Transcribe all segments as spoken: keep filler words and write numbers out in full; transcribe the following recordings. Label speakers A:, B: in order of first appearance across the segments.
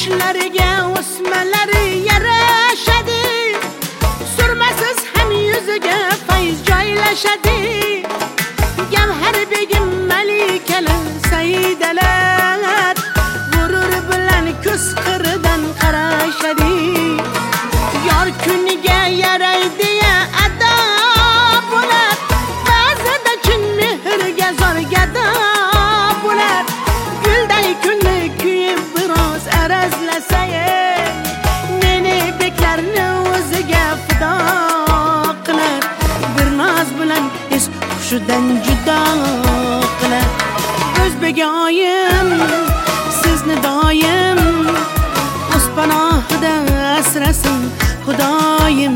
A: Qoshlariga o'smalari yarashadi, surmasiz ham yuziga fayz joylashadi. Gavhar begim malikalar saydalar, g'urur bilan ko'z qiridan qarashadi. Yor kuniga yaraydi ya ado bo'lar, ba'zida chin mehrga zorgada bo'lar. Gulday kunni kuyib biroz arazlasay, meni beklarni o'ziga fido qilar. Bir noz bilan es hushidan judo qilar. O'zbegoyim sizni doim o'z panohida asrasin Xudoyim.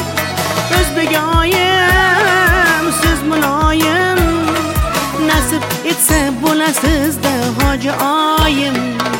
A: O'zbegoyim siz muloyim, nasib etsa bo'lasizda hoji oyim.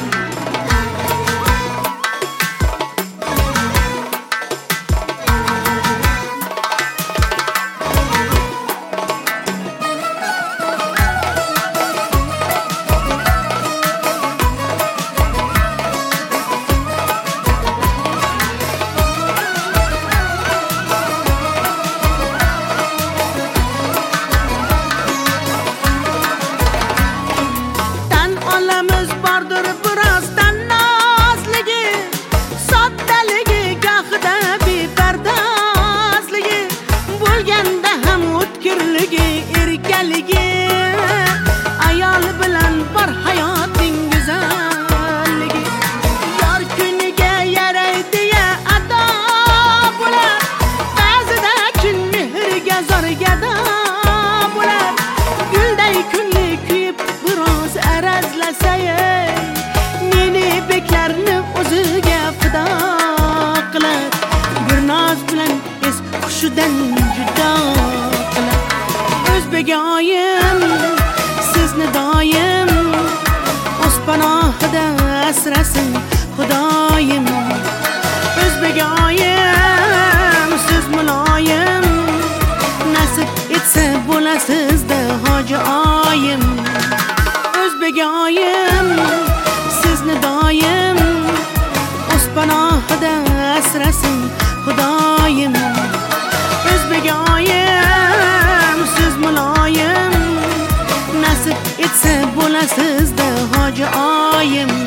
A: Bardır birazdan nazligi, soddaligi, gohida bepardozligi, bo'lganda ham o'tkirligi, erkaligi, ayol bilan bor hayoting go'zalligi. Yor kuniga yaraydi ya ado bo'lar, ba'zida chin mehrga zorgada bo'lar. Gulday kunni kuyib biroz arazlasay, meni beklarni o'ziga fido qilar. Bir noz bilan es hushidan judo qilar. O'zbegoyim sizni doim o'z panohida asrasin Xudoyim. O'zbegoyim siz muloyim, nasib etsa bo'lasizda hoji oyim. O'zbegoyim sizni doim o'z panohida asrasin Xudoyim. O'zbegoyim siz muloyim, nasib etsa bo'lasizda hoji oyim.